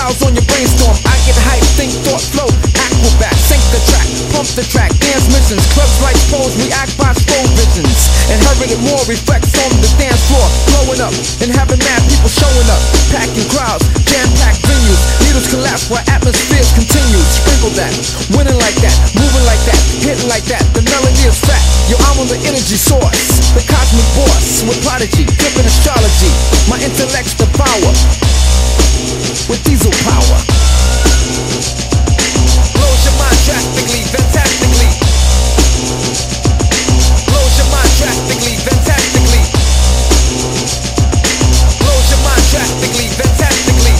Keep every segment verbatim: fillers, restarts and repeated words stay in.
styles on your brainstorm. I get hype, think, thought, flow, acrobat, sync the track, pump the track, dance missions, clubs like pros, react by slow visions. Inherited more reflects on the dance floor, blowing up and having mad people showing up, packing crowds, jam-packed venues, needles collapse while atmospheres continue. Sprinkle that, winning like that, moving like that, hitting like that. The melody is fat. Yo, I'm on the energy source, the cosmic boss with prodigy, flipping astrology. My intellect's the power with diesel power. Blows your mind drastically, fantastically. Blows your mind drastically, fantastically. Blows your mind drastically, fantastically.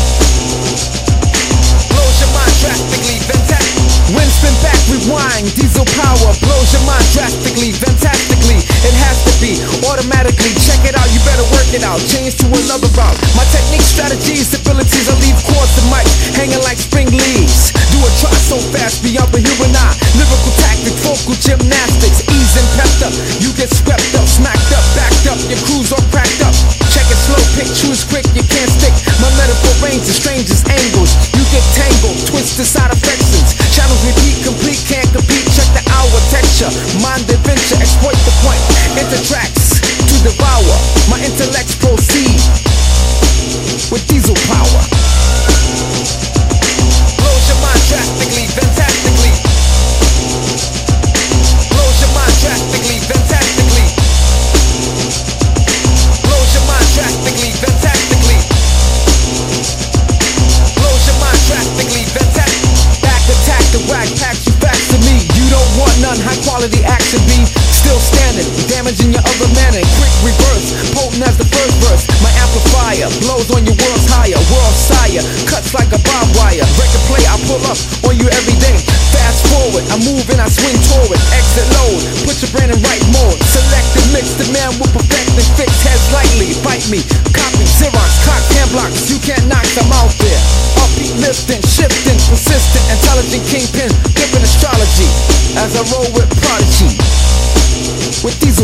Blows your mind drastically, fantastically. Wind spin back, rewind, diesel power. Blows your mind drastically, fantastically. It has to be automatically. Check it out, you better work it out. Change to another route. My technique, strategies, abilities, I leave chords to mic hanging like spring leaves. Do a try so fast beyond the human eye. Lyrical tactics, vocal gymnastics, ease and pepped up. You get swept up, smacked up, backed up. Your crew's all cracked up. Check it slow, pick, choose quick, you can't stick. My metaphor range is strangest angles. You get tangled, twisted side affections. Channels repeat, complete, can't compete. Check the hour texture, mind adventure, exploit the point. Enter tracks to devour. My intellects proceed with diesel power. Blows your mind drastically, fantastically. Blows your mind drastically, fantastically. Blows your mind drastically, fantastically. Blows your mind drastically, fantastically. Back attack, the whack packs you back to me. You don't want none, high quality action be still standing, damaging your other manner. Quick reverse, potent as the first verse. My amplifier blows on your world's higher, world sire, cuts like a barbed wire. Record play, I pull up on you every day. Fast forward, I move and I swing toward. Exit load, put your brain in right mode. Select and mix, the man will perfect and fix. Heads lightly, bite me, copy, Xerox, cock, hand blocks. You can't knock them out there. Upbeat, lifting, shifting, persistent, intelligent kingpin, flipping astrology. As I roll with prodigy with these